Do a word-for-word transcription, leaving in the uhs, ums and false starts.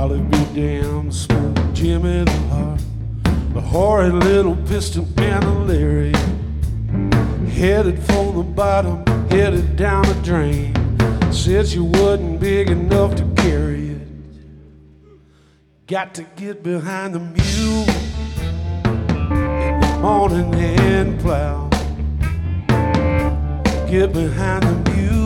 I'll be damn, smooth Jimmy the Heart, the horrid little piston and a Larry, headed for the bottom, headed down the drain. Said she wasn't big enough to carry it. Got to get behind the mule in the morning and plow. Get behind the mule